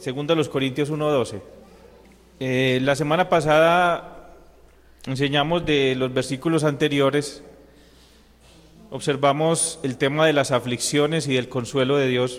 Segunda a los Corintios 1:12. La semana pasada enseñamos de los versículos anteriores, observamos el tema de las aflicciones y del consuelo de Dios.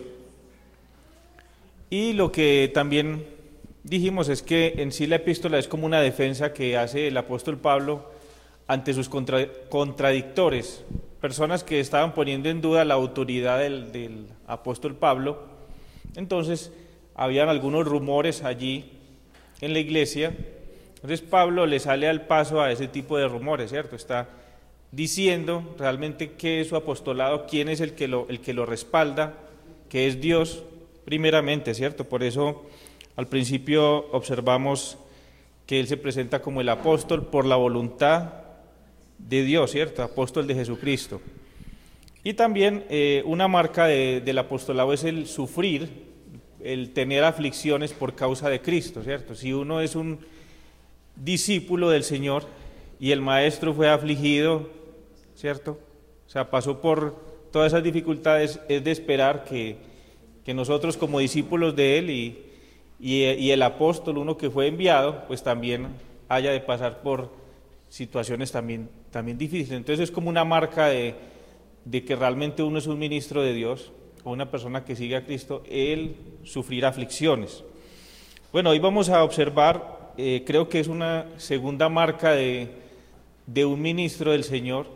Y lo que también dijimos es que en sí la epístola es como una defensa que hace el apóstol Pablo ante sus contradictores, personas que estaban poniendo en duda la autoridad del apóstol Pablo. Entonces, habían algunos rumores allí en la iglesia. Entonces Pablo le sale al paso a ese tipo de rumores, ¿cierto? Está diciendo realmente qué es su apostolado, quién es el que lo respalda, que es Dios primeramente, ¿cierto? Por eso al principio observamos que él se presenta como el apóstol por la voluntad de Dios, ¿cierto? Apóstol de Jesucristo. Y también una marca del apostolado es el sufrir, el tener aflicciones por causa de Cristo, ¿cierto? Si uno es un discípulo del Señor y el Maestro fue afligido, ¿cierto? O sea, pasó por todas esas dificultades, es de esperar que nosotros como discípulos de Él y el apóstol, uno que fue enviado, pues también haya de pasar por situaciones también difíciles. Entonces es como una marca de que realmente uno es un ministro de Dios, o una persona que sigue a Cristo, él sufrirá aflicciones. Bueno, hoy vamos a observar, creo que es una segunda marca de un ministro del Señor,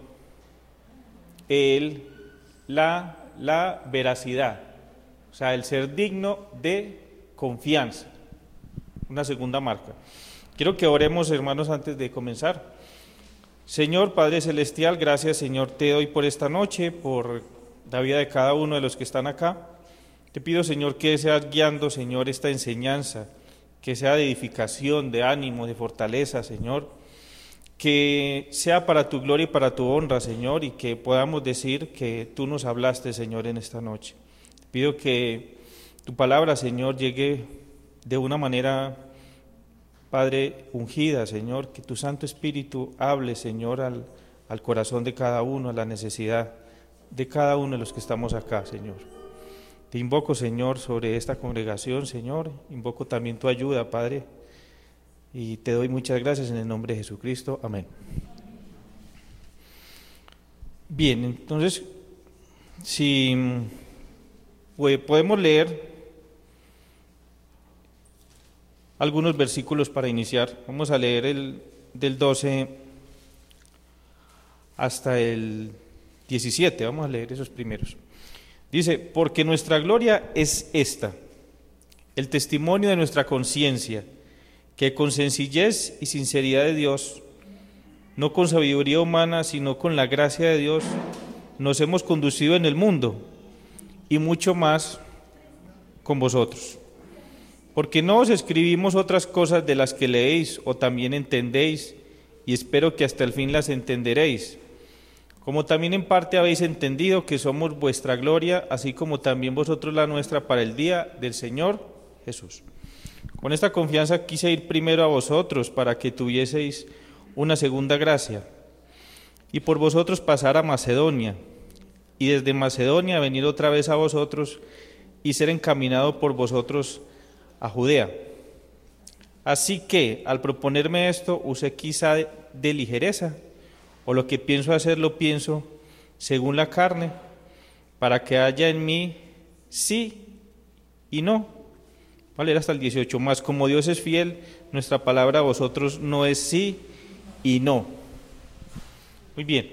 la veracidad, o sea, el ser digno de confianza, una segunda marca. Quiero que oremos, hermanos, antes de comenzar. Señor Padre Celestial, gracias, Señor, te doy por esta noche, por la vida de cada uno de los que están acá. Te pido, Señor, que seas guiando, Señor, esta enseñanza, que sea de edificación, de ánimo, de fortaleza, Señor, que sea para tu gloria y para tu honra, Señor, y que podamos decir que tú nos hablaste, Señor, en esta noche. Te pido que tu palabra, Señor, llegue de una manera, Padre, ungida, Señor, que tu Santo Espíritu hable, Señor, al corazón de cada uno, a la necesidad de cada uno de los que estamos acá, Señor. Te invoco, Señor, sobre esta congregación, Señor, invoco también tu ayuda, Padre, y te doy muchas gracias en el nombre de Jesucristo. Amén. Bien, entonces, si podemos leer algunos versículos para iniciar. Vamos a leer del 12 hasta el 17, vamos a leer esos primeros. Dice, porque nuestra gloria es esta, el testimonio de nuestra conciencia, que con sencillez y sinceridad de Dios, no con sabiduría humana, sino con la gracia de Dios, nos hemos conducido en el mundo, y mucho más con vosotros. Porque no os escribimos otras cosas de las que leéis o también entendéis, y espero que hasta el fin las entenderéis, como también en parte habéis entendido que somos vuestra gloria, así como también vosotros la nuestra para el día del Señor Jesús. Con esta confianza quise ir primero a vosotros para que tuvieseis una segunda gracia, y por vosotros pasar a Macedonia, y desde Macedonia venir otra vez a vosotros y ser encaminado por vosotros a Judea. Así que, al proponerme esto, usé quizá de ligereza, o lo que pienso hacer lo pienso según la carne, para que haya en mí sí y no. Voy a leer hasta el 18. Más como Dios es fiel, nuestra palabra a vosotros no es sí y no. Muy bien.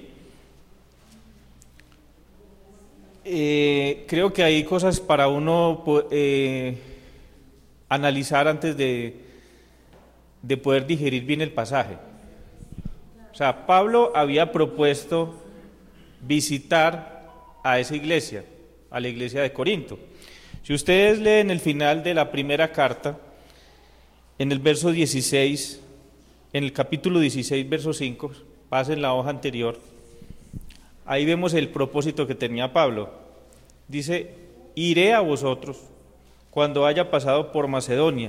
Creo que hay cosas para uno analizar antes de poder digerir bien el pasaje. O sea, Pablo había propuesto visitar a esa iglesia, a la iglesia de Corinto. Si ustedes leen el final de la primera carta, en el verso 16, en el capítulo 16, verso 5, pasen la hoja anterior, ahí vemos el propósito que tenía Pablo. Dice, iré a vosotros cuando haya pasado por Macedonia.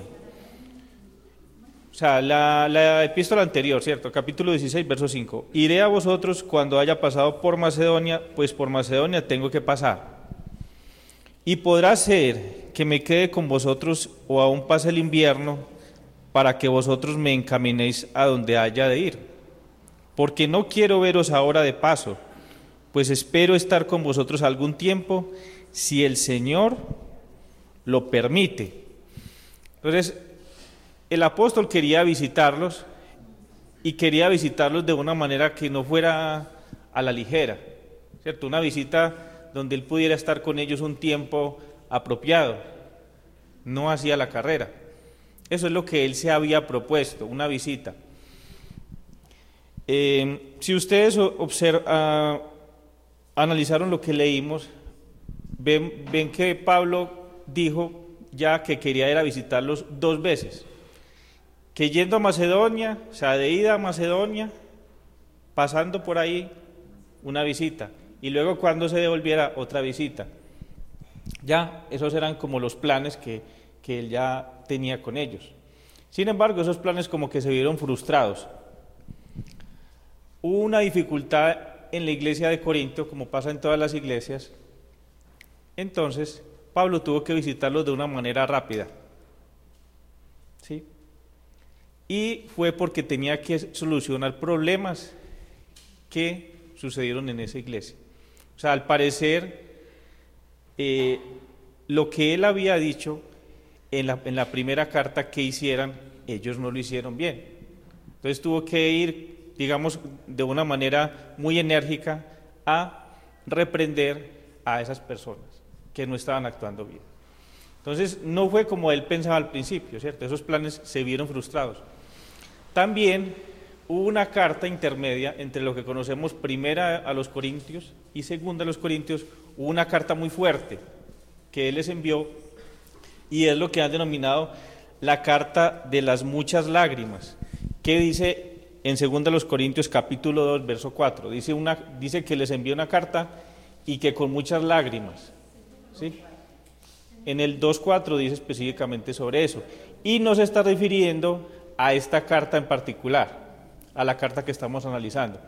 O sea, la epístola anterior, ¿cierto? Capítulo 16, verso 5. Iré a vosotros cuando haya pasado por Macedonia, pues por Macedonia tengo que pasar. Y podrá ser que me quede con vosotros o aún pase el invierno, para que vosotros me encaminéis a donde haya de ir. Porque no quiero veros ahora de paso, pues espero estar con vosotros algún tiempo, si el Señor lo permite. Entonces, el apóstol quería visitarlos, y quería visitarlos de una manera que no fuera a la ligera, ¿cierto? Una visita donde él pudiera estar con ellos un tiempo apropiado, no hacía la carrera. Eso es lo que él se había propuesto, una visita. Si ustedes analizaron lo que leímos, ven que Pablo dijo ya que quería ir a visitarlos 2 veces, que yendo a Macedonia, o sea, de ida a Macedonia, pasando por ahí, una visita, y luego cuando se devolviera, otra visita. Ya, esos eran como los planes que él ya tenía con ellos. Sin embargo, esos planes como que se vieron frustrados. Hubo una dificultad en la iglesia de Corinto, como pasa en todas las iglesias. Entonces, Pablo tuvo que visitarlos de una manera rápida. ¿Sí? Y fue porque tenía que solucionar problemas que sucedieron en esa iglesia. O sea, al parecer, lo que él había dicho en la primera carta que hicieran, ellos no lo hicieron bien. Entonces tuvo que ir, digamos, de una manera muy enérgica a reprender a esas personas que no estaban actuando bien. Entonces no fue como él pensaba al principio, ¿cierto? Esos planes se vieron frustrados. También hubo una carta intermedia entre lo que conocemos primera a los Corintios y segunda a los Corintios. Hubo una carta muy fuerte que él les envió, y es lo que han denominado la carta de las muchas lágrimas, que dice en 2 Corintios capítulo 2, verso 4, dice que les envió una carta y que con muchas lágrimas, ¿sí? En el 2.4 dice específicamente sobre eso, y no se está refiriendo a esta carta en particular, a la carta que estamos analizando.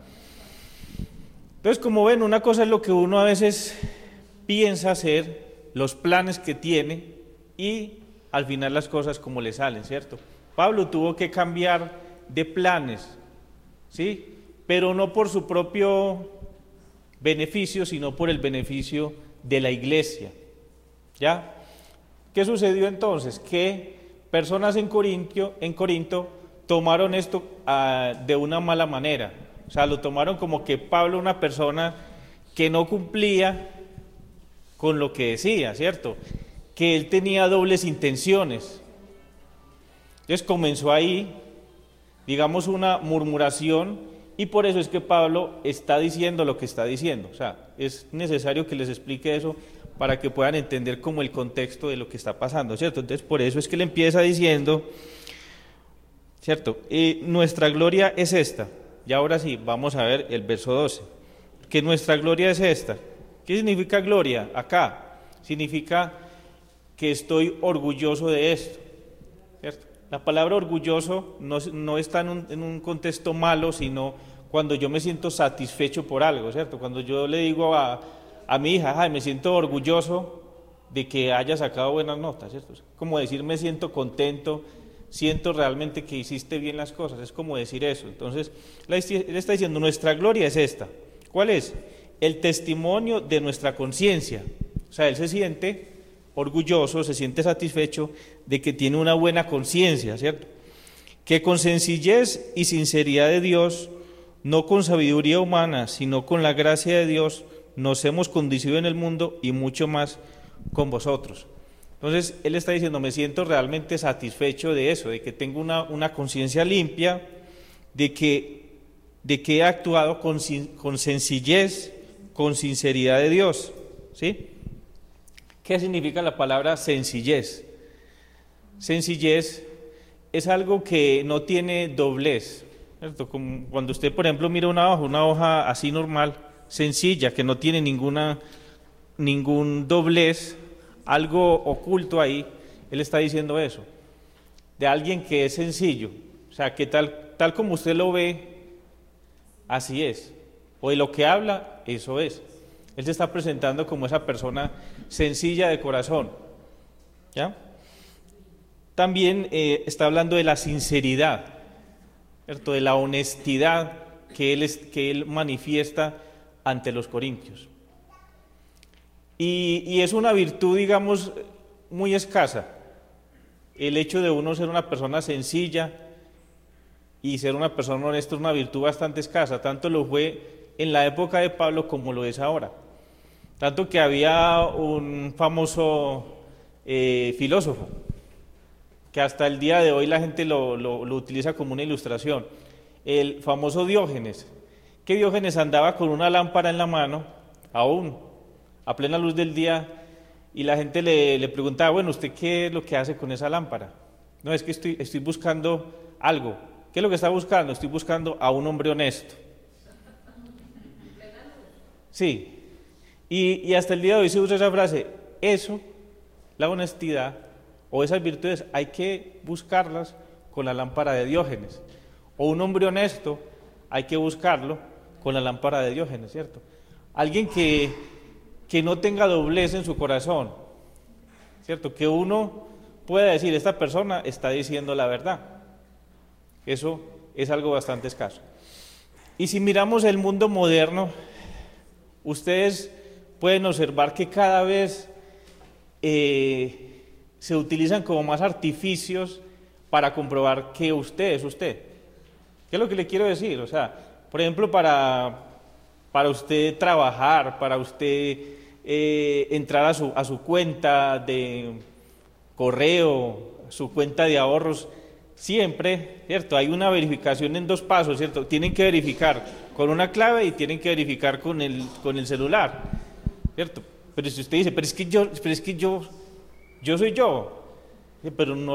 Entonces, como ven, una cosa es lo que uno a veces piensa hacer, los planes que tiene, y al final las cosas como le salen, ¿cierto? Pablo tuvo que cambiar de planes, ¿sí? Pero no por su propio beneficio, sino por el beneficio de la iglesia, ¿ya? ¿Qué sucedió entonces? Que personas en Corinto tomaron esto de una mala manera, o sea, lo tomaron como que Pablo era una persona que no cumplía con lo que decía, ¿cierto? Que él tenía dobles intenciones. Entonces comenzó ahí, digamos, una murmuración, y por eso es que Pablo está diciendo lo que está diciendo. O sea, es necesario que les explique eso para que puedan entender como el contexto de lo que está pasando, ¿cierto? Entonces por eso es que él empieza diciendo, ¿cierto? Nuestra gloria es esta. Y ahora sí, vamos a ver el verso 12. Que nuestra gloria es esta. ¿Qué significa gloria? Acá significa que estoy orgulloso de esto, ¿cierto? La palabra orgulloso no está en un contexto malo, sino cuando yo me siento satisfecho por algo, ¿cierto? Cuando yo le digo a mi hija, me siento orgulloso de que haya sacado buenas notas, ¿cierto? Es como decir, me siento contento, siento realmente que hiciste bien las cosas, es como decir eso. Entonces, él está diciendo, nuestra gloria es esta. ¿Cuál es? El testimonio de nuestra conciencia. O sea, él se siente orgulloso, se siente satisfecho de que tiene una buena conciencia, ¿cierto? Que con sencillez y sinceridad de Dios, no con sabiduría humana, sino con la gracia de Dios, nos hemos conducido en el mundo y mucho más con vosotros. Entonces, él está diciendo, me siento realmente satisfecho de eso, de que tengo una conciencia limpia, de que he actuado con sencillez, con sinceridad de Dios, ¿sí? ¿Qué significa la palabra sencillez? Sencillez es algo que no tiene doblez, ¿cierto? Como cuando usted, por ejemplo, mira una hoja así normal, sencilla, que no tiene ningún doblez, algo oculto ahí, él está diciendo eso, de alguien que es sencillo, o sea, que tal como usted lo ve, así es, o de lo que habla, eso es. Él se está presentando como esa persona sencilla de corazón, ¿ya? También está hablando de la sinceridad, ¿cierto? De la honestidad que él manifiesta ante los corintios. Y es una virtud, digamos, muy escasa, el hecho de uno ser una persona sencilla y ser una persona honesta es una virtud bastante escasa, tanto lo fue en la época de Pablo como lo es ahora. Tanto que había un famoso filósofo, que hasta el día de hoy la gente lo utiliza como una ilustración, el famoso Diógenes, que Diógenes andaba con una lámpara en la mano, aún, a plena luz del día, y la gente le preguntaba, bueno, ¿usted qué es lo que hace con esa lámpara? No, es que estoy buscando algo. ¿Qué es lo que está buscando? Estoy buscando a un hombre honesto. Sí, y hasta el día de hoy se usa esa frase, eso, la honestidad o esas virtudes hay que buscarlas con la lámpara de Diógenes. O un hombre honesto hay que buscarlo con la lámpara de Diógenes, ¿cierto? Alguien que no tenga doblez en su corazón, ¿cierto? Que uno pueda decir, esta persona está diciendo la verdad. Eso es algo bastante escaso. Y si miramos el mundo moderno, ustedes pueden observar que cada vez se utilizan como más artificios para comprobar que usted es usted. ¿Qué es lo que le quiero decir? O sea, por ejemplo, para usted trabajar, para usted entrar a su cuenta de correo, su cuenta de ahorros, siempre, ¿cierto? Hay una verificación en 2 pasos, ¿cierto? Tienen que verificar con una clave y tienen que verificar con el celular, ¿cierto? Pero si usted dice, pero es que yo soy yo, pero no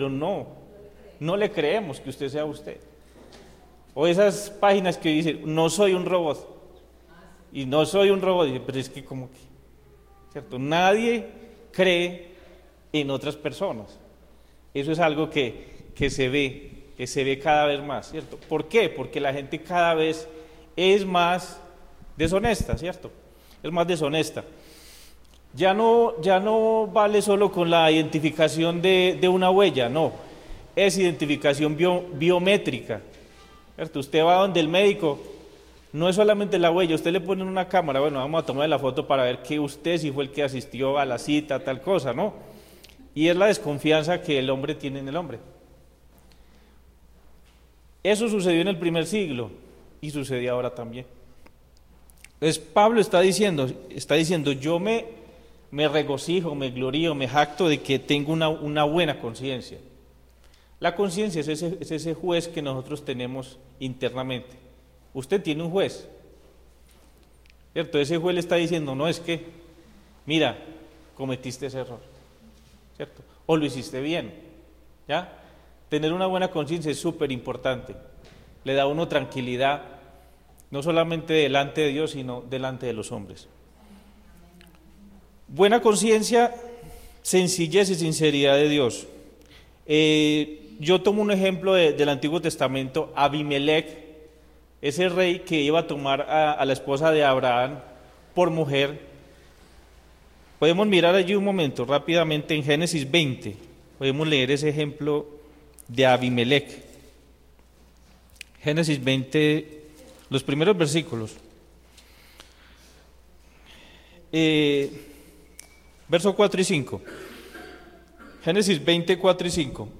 le creemos que usted sea usted. O esas páginas que dicen, no soy un robot, y no soy un robot, dice, pero es que como que, ¿cierto? Nadie cree en otras personas. Eso es algo que se ve cada vez más, ¿cierto? ¿Por qué? Porque la gente cada vez es más deshonesta, ¿cierto? Es más deshonesta. Ya no vale solo con la identificación de una huella, no. Es identificación biométrica, ¿cierto? Usted va donde el médico, no es solamente la huella, usted le pone una cámara, bueno, vamos a tomar la foto para ver que usted sí fue el que asistió a la cita, tal cosa, ¿no? Y es la desconfianza que el hombre tiene en el hombre. Eso sucedió en el primer siglo y sucede ahora también. Entonces Pablo está diciendo, yo me regocijo, me glorío, me jacto de que tengo una buena conciencia. La conciencia es ese juez que nosotros tenemos internamente. Usted tiene un juez, ¿cierto? Ese juez le está diciendo, no, es que, mira, cometiste ese error, ¿cierto? O lo hiciste bien, ¿ya? Tener una buena conciencia es súper importante. Le da a uno tranquilidad, no solamente delante de Dios, sino delante de los hombres. Buena conciencia, sencillez y sinceridad de Dios. Yo tomo un ejemplo del Antiguo Testamento, Abimelech, ese rey que iba a tomar a la esposa de Abraham por mujer. Podemos mirar allí un momento, rápidamente en Génesis 20, podemos leer ese ejemplo de Abimelech. Génesis 20, los primeros versículos. Verso 4 y 5. Génesis 20, 4 y 5.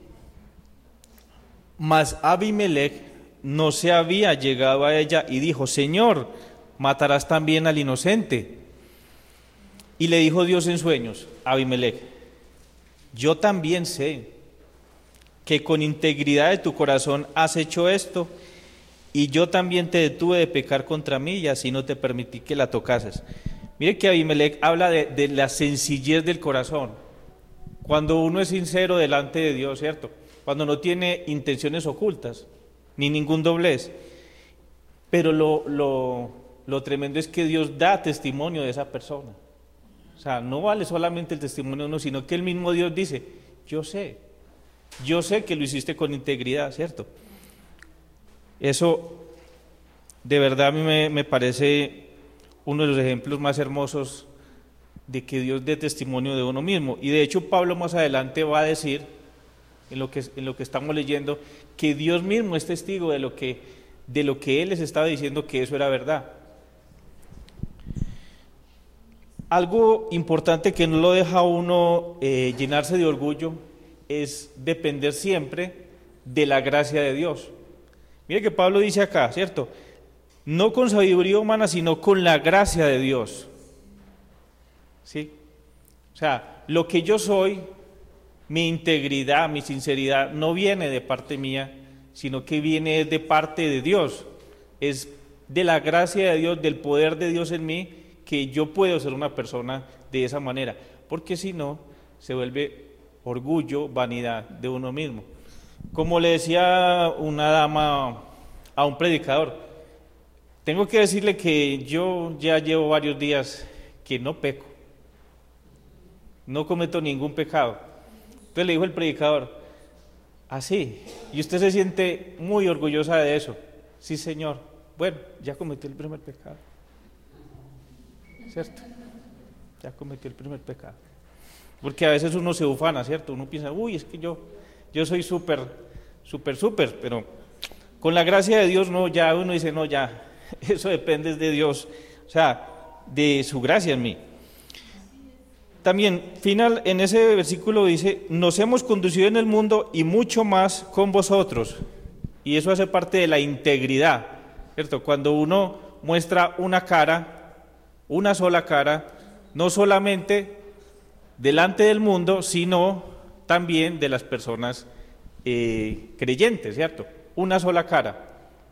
Mas Abimelech no se había llegado a ella y dijo, Señor, ¿matarás también al inocente? Y le dijo Dios en sueños a Abimelech, yo también sé que con integridad de tu corazón has hecho esto, y yo también te detuve de pecar contra mí y así no te permití que la tocases. Mire que Abimelech habla de la sencillez del corazón. Cuando uno es sincero delante de Dios, ¿cierto? Cuando no tiene intenciones ocultas, ni ningún doblez. Pero lo tremendo es que Dios da testimonio de esa persona. O sea, no vale solamente el testimonio de uno, sino que el mismo Dios dice, yo sé que lo hiciste con integridad, ¿cierto? Eso de verdad a mí me parece uno de los ejemplos más hermosos de que Dios dé testimonio de uno mismo. Y de hecho Pablo más adelante va a decir, en lo que estamos leyendo, que Dios mismo es testigo de lo que Él les estaba diciendo, que eso era verdad. Algo importante que no lo deja a uno llenarse de orgullo es depender siempre de la gracia de Dios. Mire que Pablo dice acá, ¿cierto? No con sabiduría humana, sino con la gracia de Dios. ¿Sí? O sea, lo que yo soy, mi integridad, mi sinceridad, no viene de parte mía, sino que viene de parte de Dios. Es de la gracia de Dios, del poder de Dios en mí, que yo puedo ser una persona de esa manera. Porque si no, se vuelve orgullo, vanidad de uno mismo. Como le decía una dama a un predicador, tengo que decirle que yo ya llevo varios días que no peco, no cometo ningún pecado. Entonces le dijo el predicador, así, y usted se siente muy orgullosa de eso. Sí, señor. Bueno, ya cometió el primer pecado, ¿cierto? Ya cometió el primer pecado. Porque a veces uno se ufana, ¿cierto? Uno piensa, uy, es que yo soy súper, pero con la gracia de Dios no, ya uno dice, no, ya, eso depende de Dios, o sea, de su gracia en mí. También, en ese versículo dice, nos hemos conducido en el mundo y mucho más con vosotros. Y eso hace parte de la integridad, ¿cierto? Cuando uno muestra una cara, una sola cara, no solamente delante del mundo, sino también de las personas creyentes, ¿cierto? Una sola cara.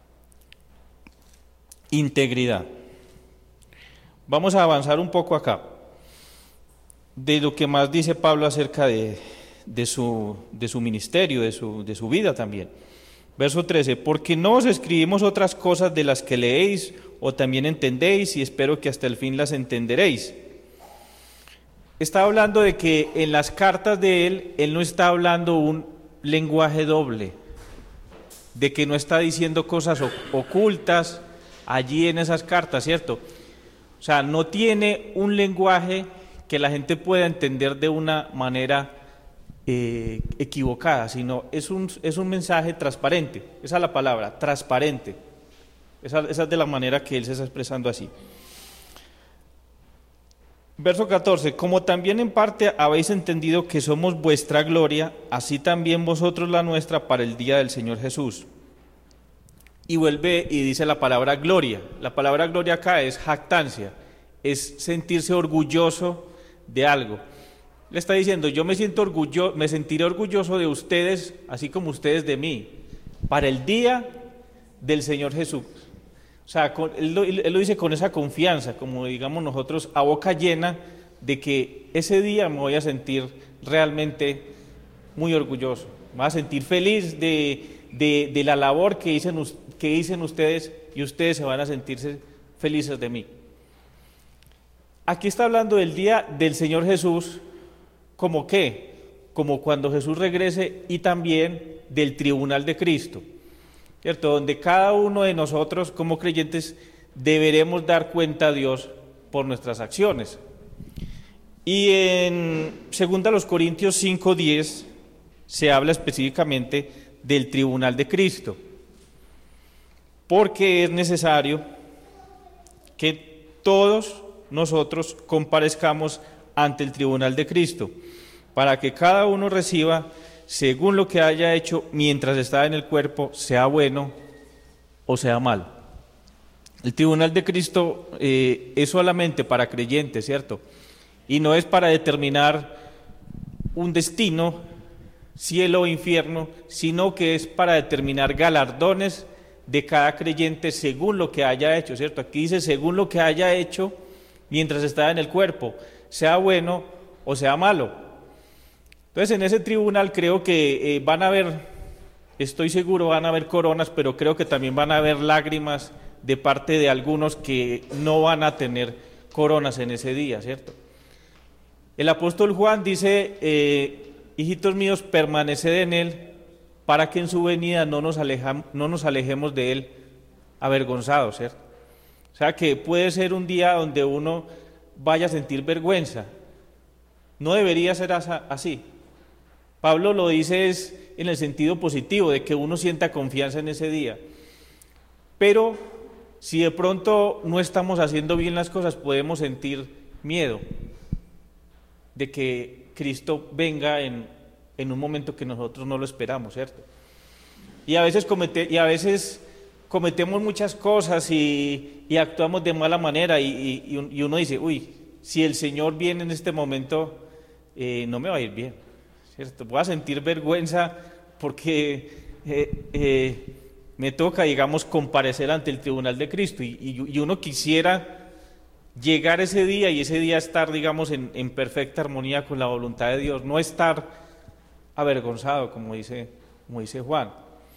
Integridad. Vamos a avanzar un poco acá, de lo que más dice Pablo acerca de su ministerio, de su vida también. Verso 13, porque no os escribimos otras cosas de las que leéis o también entendéis, y espero que hasta el fin las entenderéis. Está hablando de que en las cartas de él no está hablando un lenguaje doble, de que no está diciendo cosas ocultas allí en esas cartas, ¿cierto? O sea, no tiene un lenguaje que la gente pueda entender de una manera equivocada, sino es un mensaje transparente. Esa es la palabra, transparente. Esa es de la manera que él se está expresando así. Verso 14, como también en parte habéis entendido que somos vuestra gloria, así también vosotros la nuestra para el día del Señor Jesús. Y vuelve y dice la palabra gloria. La palabra gloria acá es jactancia, es sentirse orgulloso de algo. Le está diciendo, yo me sentiré orgulloso de ustedes, así como ustedes de mí, para el día del Señor Jesús. O sea, él lo dice con esa confianza, como digamos nosotros, a boca llena, de que ese día me voy a sentir realmente muy orgulloso. Me voy a sentir feliz de la labor que dicen ustedes, y ustedes se van a sentirse felices de mí. Aquí está hablando del día del Señor Jesús, ¿como qué? Como cuando Jesús regrese, y también del tribunal de Cristo, ¿cierto? Donde cada uno de nosotros como creyentes deberemos dar cuenta a Dios por nuestras acciones. Y en 2 Corintios 5:10 se habla específicamente del tribunal de Cristo, porque es necesario que todos nosotros comparezcamos ante el tribunal de Cristo, para que cada uno reciba según lo que haya hecho mientras está en el cuerpo, sea bueno o sea malo. El tribunal de Cristo es solamente para creyentes, ¿cierto? Y no es para determinar un destino, cielo o infierno, sino que es para determinar galardones de cada creyente según lo que haya hecho, ¿cierto? Aquí dice según lo que haya hecho mientras está en el cuerpo, sea bueno o sea malo. Entonces, en ese tribunal creo que van a haber, estoy seguro, van a haber coronas, pero creo que también van a haber lágrimas de parte de algunos que no van a tener coronas en ese día, ¿cierto? El apóstol Juan dice, hijitos míos, permaneced en él, para que en su venida no nos alejemos de él avergonzados, ¿cierto? O O sea que puede ser un día donde uno vaya a sentir vergüenza. No debería ser así. Pablo lo dice es en el sentido positivo, de que uno sienta confianza en ese día. Pero si de pronto no estamos haciendo bien las cosas, podemos sentir miedo de que Cristo venga en un momento que nosotros no lo esperamos, ¿cierto? Y a veces cometemos muchas cosas y actuamos de mala manera y uno dice, uy, si el Señor viene en este momento, no me va a ir bien, ¿cierto? Voy a sentir vergüenza porque me toca, digamos, comparecer ante el tribunal de Cristo y uno quisiera llegar ese día y ese día estar, digamos, en perfecta armonía con la voluntad de Dios, no estar avergonzado, como dice Juan.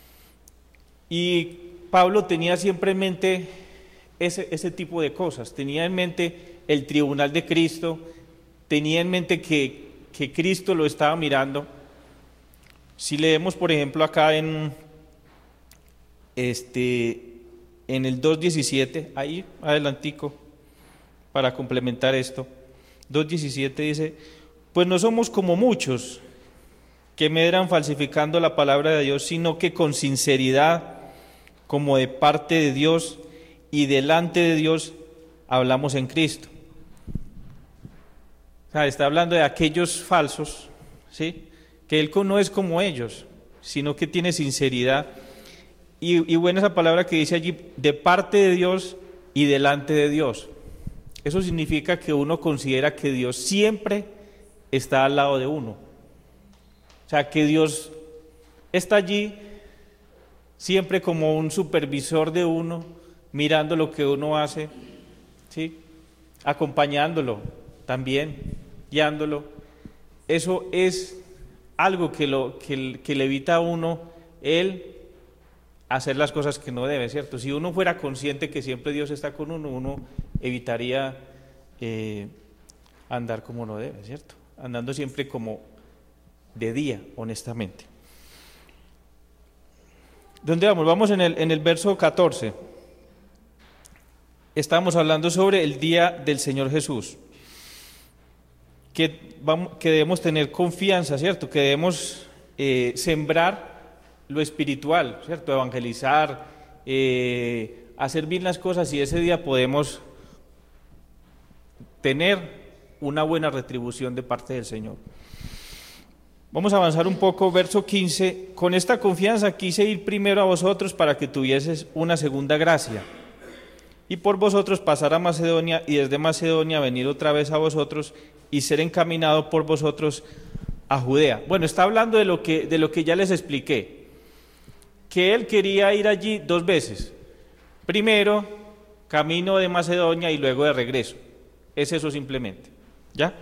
Y Pablo tenía siempre en mente ese tipo de cosas, tenía en mente el tribunal de Cristo, tenía en mente que Cristo lo estaba mirando. Si leemos, por ejemplo, acá en el 2.17, ahí adelantico, para complementar esto, 2.17 dice, pues no somos como muchos que medran falsificando la palabra de Dios, sino que con sinceridad, como de parte de Dios y delante de Dios, hablamos en Cristo. O sea, está hablando de aquellos falsos, ¿sí? Que Él no es como ellos, sino que tiene sinceridad. Y buena esa palabra que dice allí, de parte de Dios y delante de Dios. Eso significa que uno considera que Dios siempre está al lado de uno. O sea, que Dios está allí siempre como un supervisor de uno, mirando lo que uno hace, ¿sí? Acompañándolo también, guiándolo. Eso es algo que le evita a uno el hacer las cosas que no debe, ¿cierto? Si uno fuera consciente que siempre Dios está con uno, uno evitaría andar como no debe, ¿cierto? Andando siempre como de día, honestamente. ¿Dónde vamos? Vamos en el verso 14. Estamos hablando sobre el día del Señor Jesús. Que debemos tener confianza, ¿cierto? Que debemos sembrar lo espiritual, ¿cierto? Evangelizar, hacer bien las cosas y ese día podemos tener una buena retribución de parte del Señor. Vamos a avanzar un poco, verso 15. Con esta confianza quise ir primero a vosotros para que tuvieses una segunda gracia, y por vosotros pasar a Macedonia, y desde Macedonia venir otra vez a vosotros, y ser encaminado por vosotros a Judea. Bueno, está hablando de lo que ya les expliqué, que él quería ir allí 2 veces. Primero, camino de Macedonia y luego de regreso. Es eso simplemente. ¿Ya?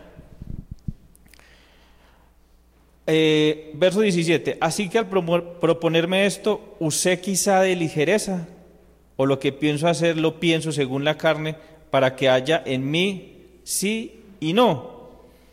Verso 17, así que al proponerme esto, usé quizá de ligereza, o lo que pienso hacer lo pienso según la carne, para que haya en mí sí y no.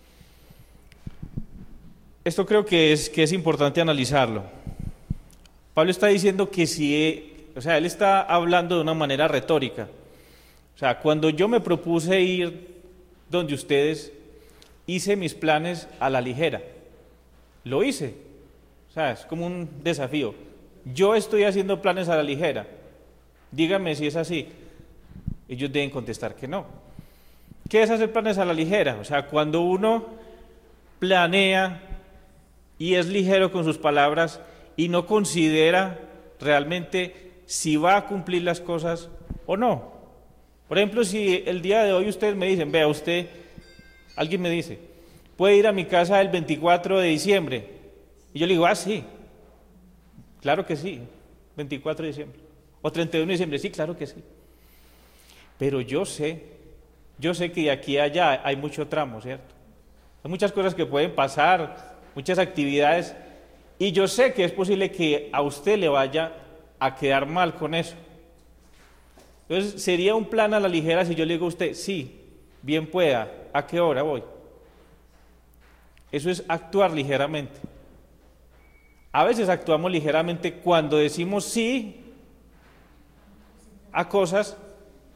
Esto creo que es importante analizarlo. Pablo está diciendo que él está hablando de una manera retórica. O sea, cuando yo me propuse ir donde ustedes, hice mis planes a la ligera. Lo hice, o sea, es como un desafío. Yo estoy haciendo planes a la ligera, díganme si es así. Ellos deben contestar que no. ¿Qué es hacer planes a la ligera? O sea, cuando uno planea y es ligero con sus palabras y no considera realmente si va a cumplir las cosas o no. Por ejemplo, si el día de hoy ustedes me dicen, vea usted, alguien me dice, puede ir a mi casa el 24 de diciembre. Y yo le digo, sí, claro que sí, 24 de diciembre. O 31 de diciembre, sí, claro que sí. Pero yo sé que de aquí a allá hay mucho tramo, ¿cierto? Hay muchas cosas que pueden pasar, muchas actividades, y yo sé que es posible que a usted le vaya a quedar mal con eso. Entonces, sería un plan a la ligera si yo le digo a usted, sí, bien pueda, ¿a qué hora voy? Eso es actuar ligeramente. A veces actuamos ligeramente cuando decimos sí a cosas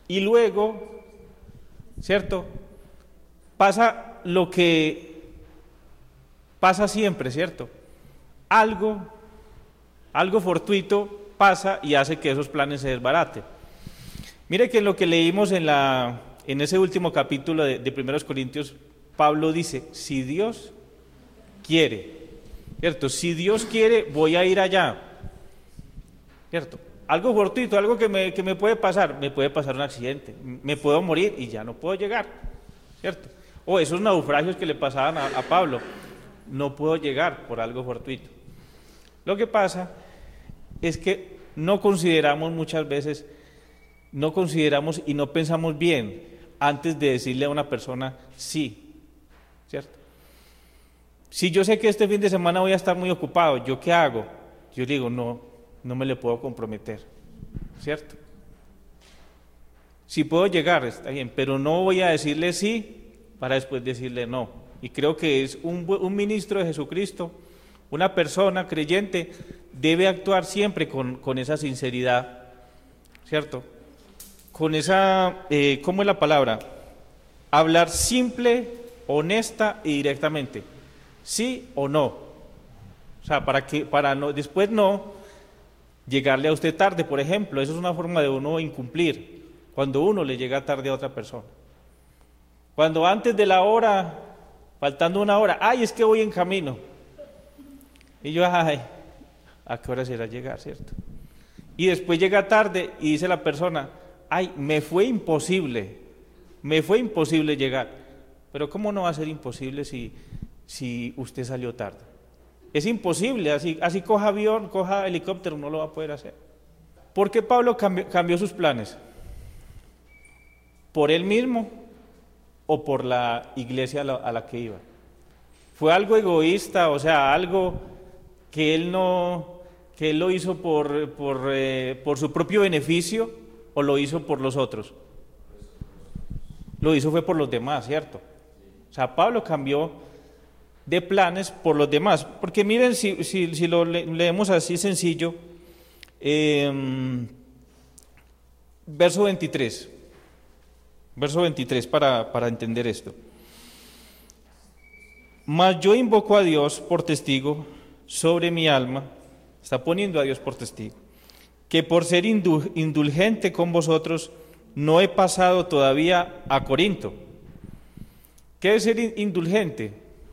Y luego, ¿cierto? Pasa lo que pasa siempre, ¿cierto? Algo fortuito pasa y hace que esos planes se desbaraten. Mire que en lo que leímos en ese último capítulo de 1 Corintios, Pablo dice, si Dios quiere, ¿cierto? Si Dios quiere, voy a ir allá, ¿cierto? Algo fortuito, algo que me puede pasar un accidente, me puedo morir y ya no puedo llegar, ¿cierto? O esos naufragios que le pasaban a Pablo, no puedo llegar por algo fortuito. Lo que pasa es que no consideramos y no pensamos bien antes de decirle a una persona sí, ¿cierto? Si yo sé que este fin de semana voy a estar muy ocupado, ¿yo qué hago? Yo digo, no me le puedo comprometer, ¿cierto? Si puedo llegar, está bien, pero no voy a decirle sí para después decirle no. Y creo que es un ministro de Jesucristo, una persona creyente, debe actuar siempre con esa sinceridad, ¿cierto? Con esa, ¿cómo es la palabra? Hablar simple, honesta y directamente, sí o no. O sea, para no, después no llegarle a usted tarde, por ejemplo. Eso es una forma de uno incumplir, cuando uno le llega tarde a otra persona. Cuando antes de la hora, faltando una hora, ay, es que voy en camino. Y yo, ay, ¿a qué hora será llegar, cierto? Y después llega tarde y dice la persona, ay, me fue imposible llegar. Pero ¿cómo no va a ser imposible si usted salió tarde? Es imposible, así coja avión, coja helicóptero, no lo va a poder hacer. ¿Por qué Pablo cambió sus planes? ¿Por él mismo o por la iglesia a la que iba? ¿Fue algo egoísta, o sea, algo que él lo hizo por su propio beneficio o lo hizo por los otros? Lo hizo fue por los demás, ¿cierto? O sea, Pablo cambió de planes por los demás, porque miren, si lo leemos así sencillo, verso 23 para entender esto. Mas yo invoco a Dios por testigo sobre mi alma, está poniendo a Dios por testigo, que por ser indulgente con vosotros no he pasado todavía a Corinto. ¿Qué es ser indulgente?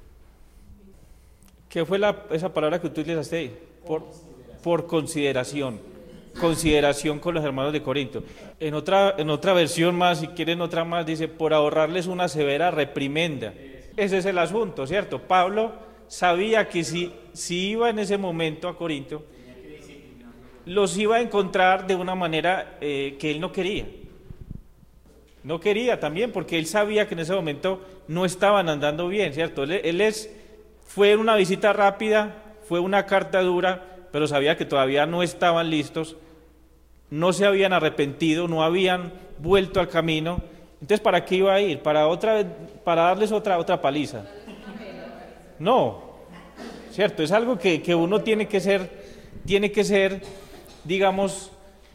¿Qué fue esa palabra que tú utilizaste ahí? Por consideración. Consideración con los hermanos de Corinto. En otra versión más, si quieren otra más, dice, por ahorrarles una severa reprimenda. Ese es el asunto, ¿cierto? Pablo sabía que si iba en ese momento a Corinto, los iba a encontrar de una manera que él no quería. No quería también, porque él sabía que en ese momento no estaban andando bien, ¿cierto? Fue una visita rápida, fue una carta dura, pero sabía que todavía no estaban listos, no se habían arrepentido, no habían vuelto al camino. Entonces, ¿para qué iba a ir? ¿Para darles otra paliza? No, ¿cierto? Es algo que uno tiene que ser, digamos,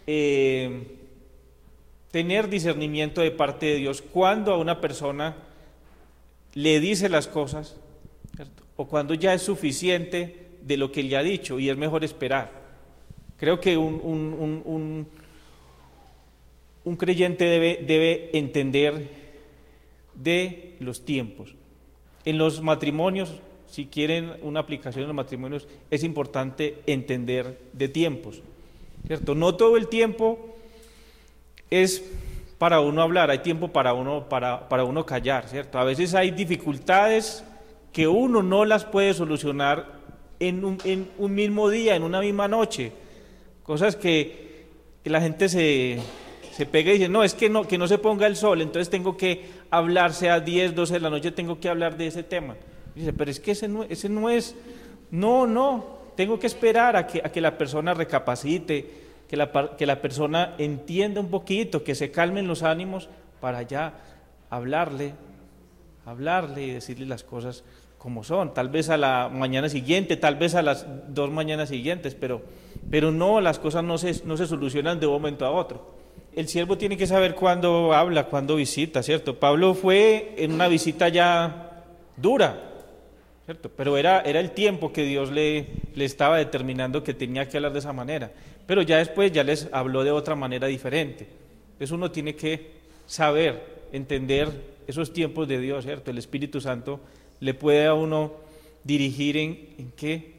tener discernimiento de parte de Dios cuando a una persona le dice las cosas, ¿cierto? O cuando ya es suficiente de lo que él ya ha dicho y es mejor esperar. Creo que un creyente debe entender de los tiempos. En los matrimonios, si quieren una aplicación en los matrimonios, es importante entender de tiempos, ¿cierto? No todo el tiempo es para uno hablar, hay tiempo para uno callar, ¿cierto? A veces hay dificultades que uno no las puede solucionar en un mismo día, en una misma noche. Cosas que la gente se pega y dice, no, es que no se ponga el sol, entonces tengo que hablar, sea 10, 12 de la noche, tengo que hablar de ese tema. Dice, pero es que ese no es, tengo que esperar a que la persona recapacite, que la persona entienda un poquito, que se calmen los ánimos para ya hablarle y decirle las cosas como son, tal vez a la mañana siguiente, tal vez a las 2 mañanas siguientes, pero no, las cosas no se solucionan de un momento a otro. el siervo tiene que saber cuándo habla, cuándo visita, ¿cierto? Pablo fue en una visita ya dura, ¿cierto? Pero era el tiempo que Dios le estaba determinando que tenía que hablar de esa manera. Pero ya después ya les habló de otra manera diferente. Entonces uno tiene que saber, entender esos tiempos de Dios, ¿cierto? El Espíritu Santo le puede a uno dirigir en qué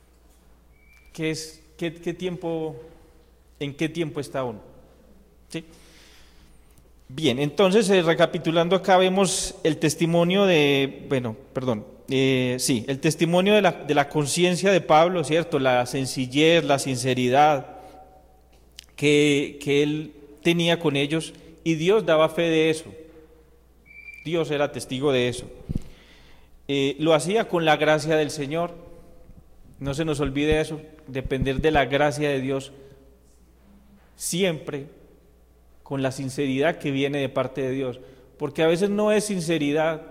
tiempo, en qué tiempo está uno. ¿Sí? Bien, entonces recapitulando acá vemos el testimonio el testimonio de la conciencia de Pablo, ¿cierto? La sencillez, la sinceridad que él tenía con ellos, y Dios daba fe de eso. Dios era testigo de eso. Lo hacía con la gracia del Señor. No se nos olvide eso, depender de la gracia de Dios siempre, con la sinceridad que viene de parte de Dios, porque a veces no es sinceridad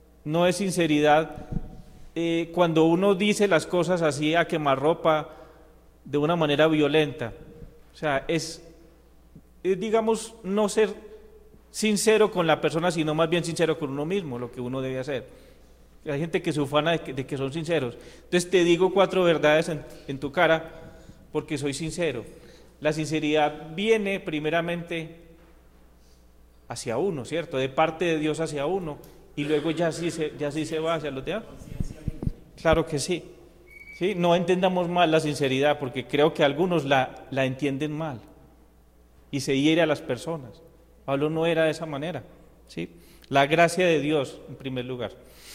cuando uno dice las cosas así a quemarropa, de una manera violenta. O sea, es digamos, no ser sincero con la persona, sino más bien sincero con uno mismo, lo que uno debe hacer. Hay gente que se ufana de que son sinceros. Entonces te digo 4 verdades en tu cara porque soy sincero. La sinceridad viene primeramente hacia uno, ¿cierto? De parte de Dios hacia uno, y luego ya sí se va hacia los demás. Claro que sí. ¿Sí? No entendamos mal la sinceridad, porque creo que algunos la entienden mal y se hiere a las personas. Pablo no era de esa manera, ¿sí? La gracia de Dios en primer lugar.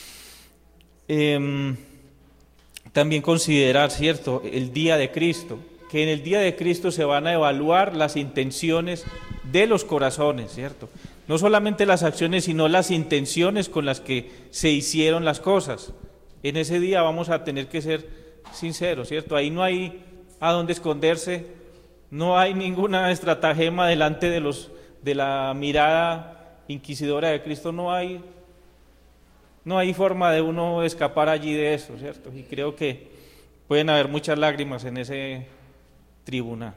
También considerar, ¿cierto?, el día de Cristo, que en el día de Cristo se van a evaluar las intenciones de los corazones, ¿cierto? No solamente las acciones, sino las intenciones con las que se hicieron las cosas. En ese día vamos a tener que ser sinceros, ¿cierto? Ahí no hay a dónde esconderse, no hay ninguna estratagema delante de la mirada inquisidora de Cristo, no hay forma de uno escapar allí de eso, ¿cierto? Y creo que pueden haber muchas lágrimas en ese tribunal.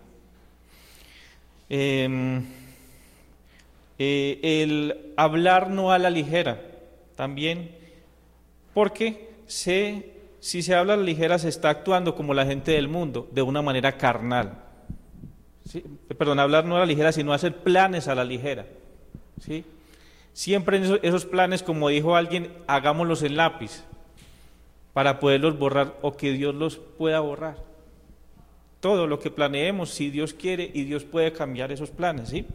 El hablar no a la ligera, también, porque si se habla a la ligera se está actuando como la gente del mundo, de una manera carnal. ¿Sí? Perdón, hablar no a la ligera, sino hacer planes a la ligera, ¿sí? Siempre en esos planes, como dijo alguien, hagámoslos en lápiz para poderlos borrar o que Dios los pueda borrar. Todo lo que planeemos, si Dios quiere, y Dios puede cambiar esos planes, ¿sí?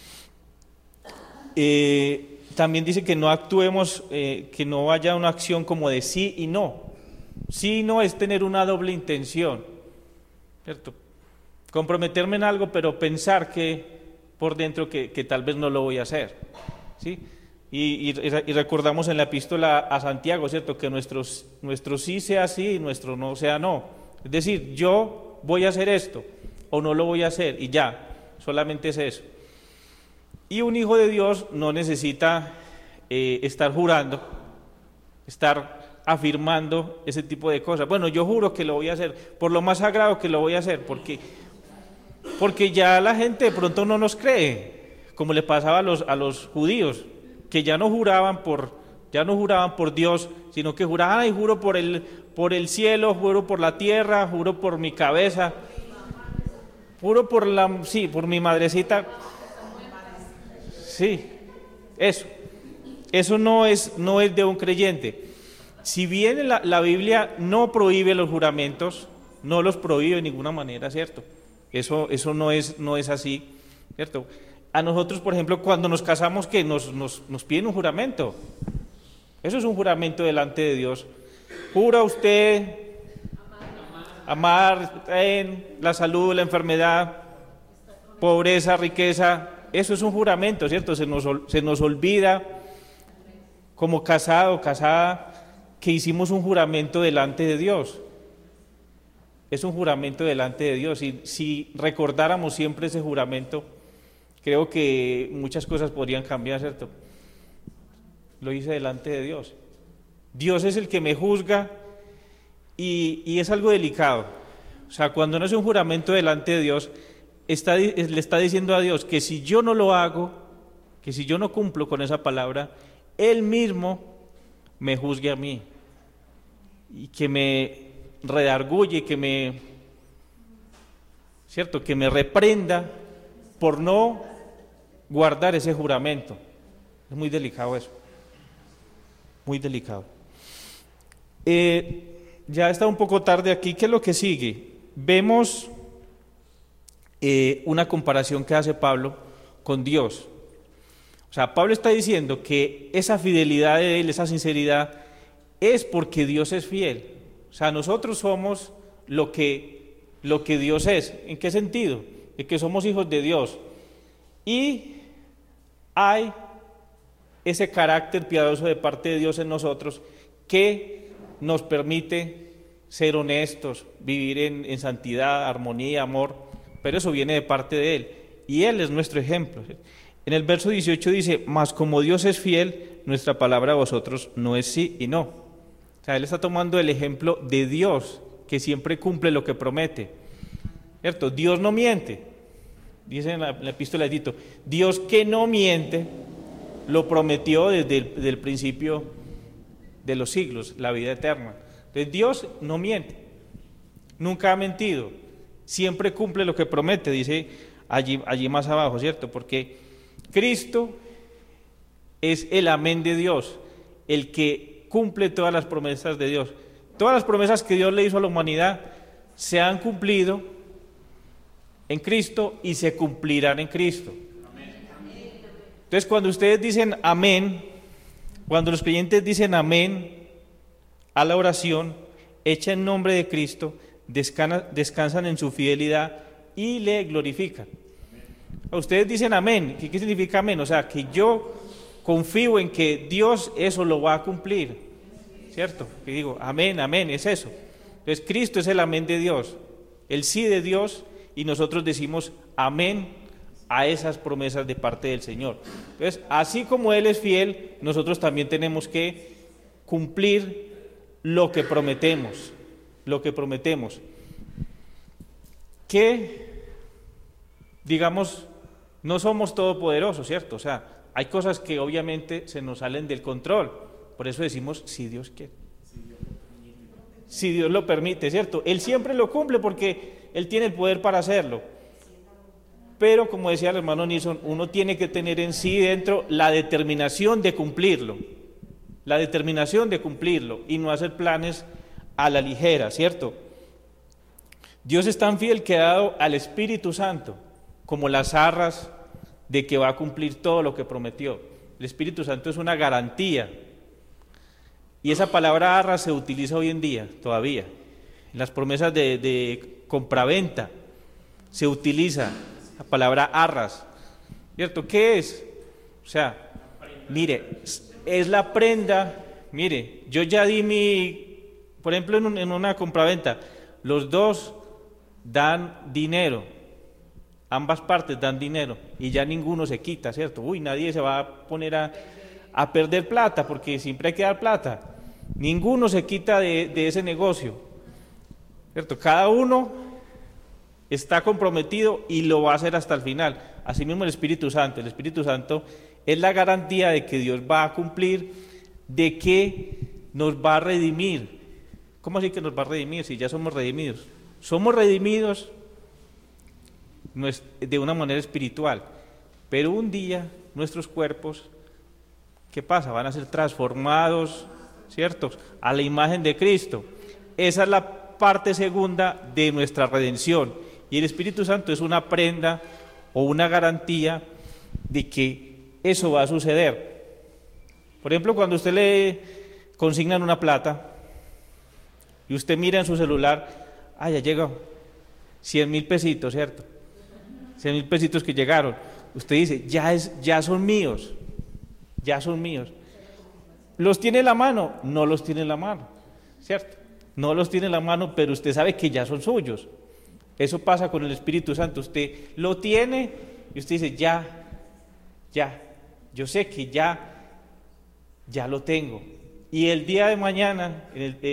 También dice que no actuemos, que no haya una acción como de sí y no. Sí y no es tener una doble intención, ¿cierto? Comprometerme en algo, pero pensar que por dentro que tal vez no lo voy a hacer, ¿sí? Y recordamos en la epístola a Santiago, ¿cierto?, que nuestro sí sea sí y nuestro no sea no. Es decir, yo voy a hacer esto o no lo voy a hacer y ya, solamente es eso. Y un hijo de Dios no necesita estar jurando, estar afirmando ese tipo de cosas. Bueno, yo juro que lo voy a hacer, por lo más sagrado que lo voy a hacer, porque ya la gente de pronto no nos cree, como le pasaba a los judíos, que ya no juraban por Dios, sino que juraban, ay, juro por el cielo, juro por la tierra, juro por mi cabeza, juro por mi madrecita. Sí, eso no es de un creyente. Si bien la Biblia no prohíbe los juramentos, no los prohíbe de ninguna manera, ¿cierto? Eso no es así, ¿cierto? A nosotros, por ejemplo, cuando nos casamos, que nos piden un juramento. Eso es un juramento delante de Dios. Jura usted amar en la salud, la enfermedad, pobreza, riqueza. Eso es un juramento, ¿cierto? Se nos olvida, como casado, casada, que hicimos un juramento delante de Dios. Es un juramento delante de Dios. Y si recordáramos siempre ese juramento, creo que muchas cosas podrían cambiar, ¿cierto? Lo hice delante de Dios. Dios es el que me juzga y es algo delicado. O sea, cuando no es un juramento delante de Dios, le está diciendo a Dios que si yo no lo hago, que si yo no cumplo con esa palabra, Él mismo me juzgue a mí y que me redarguye, ¿cierto? Que me reprenda por no guardar ese juramento. Es muy delicado eso, muy delicado. Ya está un poco tarde aquí. ¿Qué es lo que sigue? Vemos una comparación que hace Pablo con Dios. O sea, Pablo está diciendo que esa fidelidad de él, esa sinceridad, es porque Dios es fiel. O sea, nosotros somos lo que Dios es. ¿En qué sentido? De que somos hijos de Dios. Y hay ese carácter piadoso de parte de Dios en nosotros que nos permite ser honestos, vivir en santidad, armonía, amor, pero eso viene de parte de Él, y Él es nuestro ejemplo. En el verso 18 dice, mas como Dios es fiel, nuestra palabra a vosotros no es sí y no. O sea, Él está tomando el ejemplo de Dios, que siempre cumple lo que promete, ¿cierto? Dios no miente, dice en la epístola de Tito, Dios que no miente, lo prometió desde el principio de los siglos, la vida eterna. Entonces Dios no miente, nunca ha mentido, siempre cumple lo que promete, dice allí más abajo, ¿cierto? Porque Cristo es el amén de Dios, el que cumple todas las promesas de Dios. Todas las promesas que Dios le hizo a la humanidad se han cumplido en Cristo y se cumplirán en Cristo. Entonces, cuando ustedes dicen amén, cuando los creyentes dicen amén a la oración hecha en nombre de Cristo, descansan en su fidelidad y le glorifican. Ustedes dicen amén. ¿Qué significa amén? O sea, que yo confío en que Dios eso lo va a cumplir, ¿cierto? Que digo, amén, amén, es eso. Entonces, Cristo es el amén de Dios, el sí de Dios, y nosotros decimos amén a esas promesas de parte del Señor. Entonces, así como Él es fiel, nosotros también tenemos que cumplir lo que prometemos, que, digamos, no somos todopoderosos, ¿cierto? O sea, hay cosas que obviamente se nos salen del control, por eso decimos, si Dios quiere, si Dios lo permite, ¿cierto? Él siempre lo cumple porque Él tiene el poder para hacerlo. Pero, como decía el hermano Nilsson, uno tiene que tener en sí dentro la determinación de cumplirlo, y no hacer planes a la ligera, ¿cierto? Dios es tan fiel que ha dado al Espíritu Santo como las arras de que va a cumplir todo lo que prometió. El Espíritu Santo es una garantía, y esa palabra arras se utiliza hoy en día todavía. En las promesas de compraventa se utiliza la palabra arras, ¿cierto? ¿Qué es? O sea, mire, es la prenda. Mire, yo ya di por ejemplo, en una compraventa, los dos dan dinero, ambas partes dan dinero, y ya ninguno se quita, ¿cierto? Nadie se va a poner a perder plata, porque siempre hay que dar plata. Ninguno se quita de ese negocio, ¿cierto? Cada uno está comprometido y lo va a hacer hasta el final. Asimismo el Espíritu Santo es la garantía de que Dios va a cumplir, de que nos va a redimir. ¿Cómo así que nos va a redimir si ya somos redimidos? Somos redimidos de una manera espiritual, pero un día nuestros cuerpos, ¿qué pasa? Van a ser transformados, ¿cierto?, a la imagen de Cristo. Esa es la parte segunda de nuestra redención. Y el Espíritu Santo es una prenda o una garantía de que eso va a suceder. Por ejemplo, cuando usted le consignan una plata y usted mira en su celular, ya llegó 100,000 pesitos, ¿cierto? 100,000 pesitos que llegaron. Usted dice, ya son míos. ¿Los tiene en la mano? No los tiene en la mano, ¿cierto? No los tiene en la mano, pero usted sabe que ya son suyos. Eso pasa con el Espíritu Santo. Usted lo tiene y usted dice, yo sé que ya lo tengo. Y el día de mañana,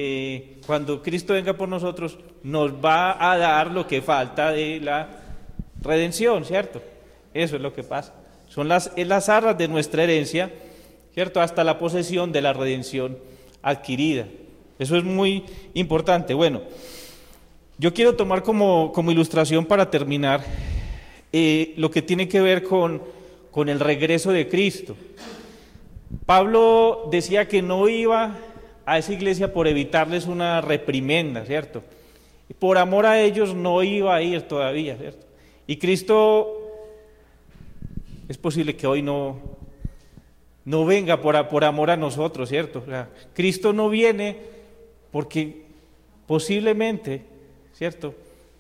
cuando Cristo venga por nosotros, nos va a dar lo que falta de redención, ¿cierto? Eso es lo que pasa. Son las arras de nuestra herencia, ¿cierto? Hasta la posesión de la redención adquirida. Eso es muy importante. Bueno, yo quiero tomar como ilustración para terminar lo que tiene que ver con el regreso de Cristo. Pablo decía que no iba a esa iglesia por evitarles una reprimenda, ¿cierto? Por amor a ellos no iba a ir todavía, ¿cierto? Y Cristo, es posible que hoy no venga por amor a nosotros, ¿cierto? O sea, Cristo no viene porque posiblemente, ¿cierto?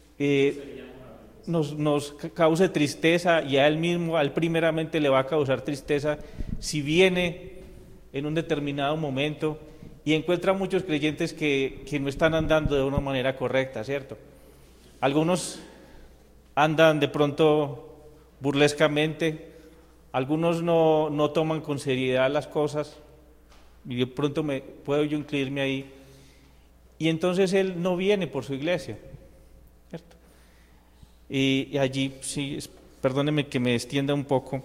Nos cause tristeza, y a él mismo, a él primeramente le va a causar tristeza si viene en un determinado momento y encuentra muchos creyentes que no están andando de una manera correcta, ¿cierto? Algunos andan de pronto burlescamente, algunos no toman con seriedad las cosas, y de pronto puedo yo incluirme ahí, y entonces él no viene por su iglesia, ¿cierto? Y allí, sí, perdónenme que me extienda un poco,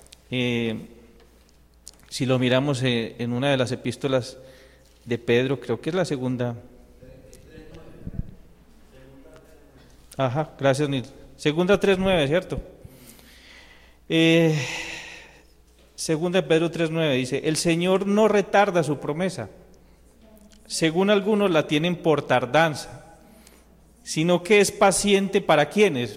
si lo miramos en una de las epístolas de Pedro, creo que es la segunda. Ajá, gracias, Nil. Segunda 3:9, ¿cierto? Segunda de Pedro 3:9 dice: el Señor no retarda su promesa, según algunos la tienen por tardanza, sino que es paciente para quienes.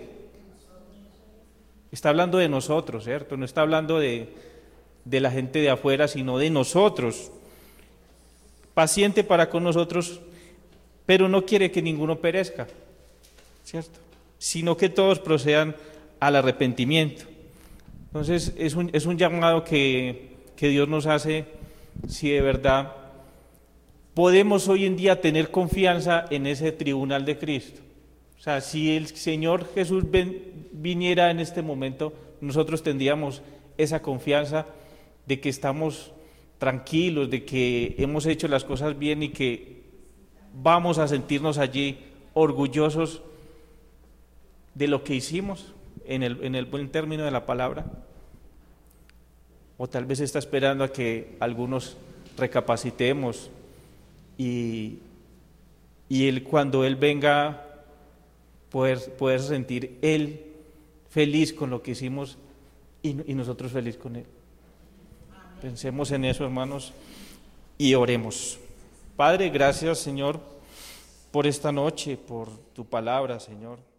Está hablando de nosotros, ¿cierto? No está hablando de la gente de afuera, sino de nosotros. Paciente para con nosotros, pero no quiere que ninguno perezca, ¿cierto? Sino que todos procedan al arrepentimiento. Entonces es un llamado que Dios nos hace, si de verdad podemos hoy en día tener confianza en ese tribunal de Cristo. O sea, si el Señor Jesús viniera en este momento, nosotros tendríamos esa confianza de que estamos tranquilos, de que hemos hecho las cosas bien y que vamos a sentirnos allí orgullosos de lo que hicimos en el buen término de la palabra. O tal vez está esperando a que algunos recapacitemos y él, cuando Él venga, poder sentir Él feliz con lo que hicimos y nosotros feliz con Él. Pensemos en eso, hermanos, y oremos. Padre, gracias, Señor, por esta noche, por tu palabra, Señor.